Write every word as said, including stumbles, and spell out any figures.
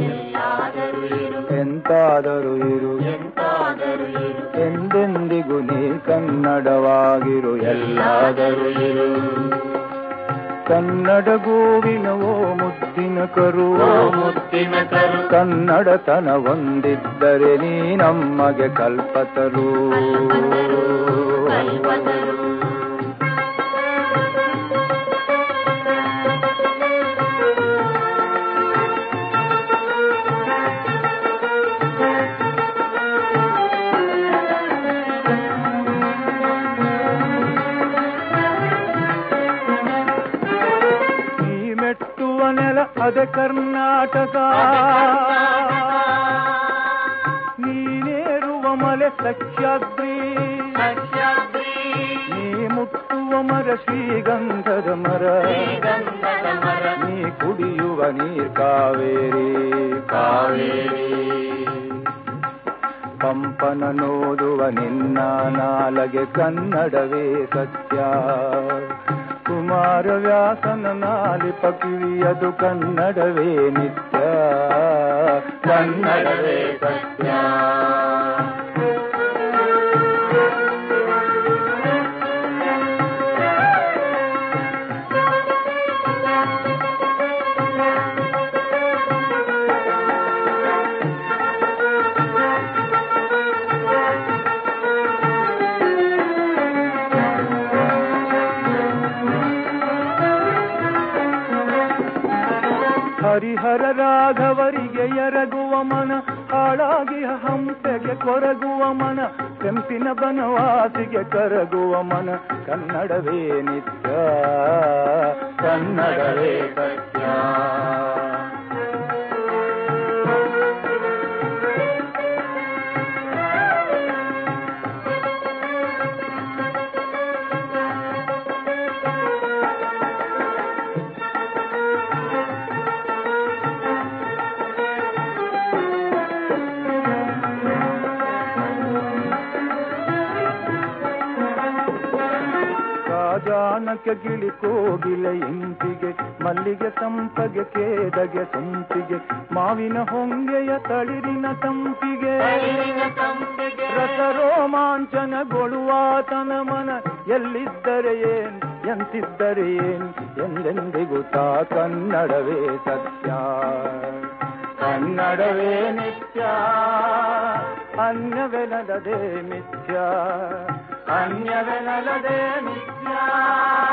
ಎಂತಾದರೂ ಇರು ಎಂದೆಂದಿಗೂ ನೀ ಕನ್ನಡವಾಗಿರು ಎಲ್ಲಾದರೂ ಇರು. ಕನ್ನಡ ಗೋವಿನವೋ ಮುದ್ದಿನ ಕರು ಮುದ್ದಿನ ಕರು ಕನ್ನಡತನ ಹೊಂದಿದ್ದರೆ ನೀ ನಮಗೆ ಕಲ್ಪತರು. ಅದ ಕರ್ನಾಟಕ ನೀನೇರುವ ಮಲೆ ಸಖ್ಯಾದ್ರಿ ನೀ ಮುಟ್ಟುವ ಮರ ಶ್ರೀಗಂಧದ ಮರ ನೀ ಕುಡಿಯುವ ನೀರ್ ಕಾವೇರಿ ಕಾವೇರಿ ಪಂಪನ ನೋದುವ ನಿನ್ನ ನಾಲಗೆ ಕನ್ನಡವೇ ಸತ್ಯ. ಕುಮಾರವ್ಯಾಸನ ನಾಲಿಪ ಕಿವಿಯದು ಕನ್ನಡವೇ ನಿತ್ಯ ಕನ್ನಡವೇ ಸತ್ಯ. ಹರಿಹರ ರಾಘವರಿಗೆ ಎರಗುವ ಮನ ಹಾಳಾಗಿ ಹಂಸೆಗೆ ಕೊರಗುವ ಮನ ಕೆಂಪಿನ ಬನವಾಸಿಗೆ ಕರಗುವ ಮನ ಕನ್ನಡವೇ ನಿತ್ಯ ಕನ್ನಡವೇ ಸತ್ಯ. ಜಾನಕ ಗಿಳಿ ಕೋಗಿಲೆ ಇಂಪಿಗೆ ಮಲ್ಲಿಗೆ ಸಂಪಗೆ ಕೇದಗೆ ಸೊಂಪಿಗೆ ಮಾವಿನ ಹೊಂಗೆಯ ತಳಿರಿನ ತಂಪಿಗೆ ರಸರೋಮಾಂಚನಗೊಳ್ಳುವಾತನ ಮನ ಎಲ್ಲಿದ್ದರೆ ಏನ್ ಎಂತಿದ್ದರೆ ಏನ್ ಎಂದೆಂದಿಗೂ ತಾ ಕನ್ನಡವೇ ಸತ್ಯ ಕನ್ನಡವೇ ನಿತ್ಯ ಅನ್ಯವೆನಲದೆ ಮಿಥ್ಯ ಅನ್ಯವೆನಲದೆ ಮಿಥ್ಯ.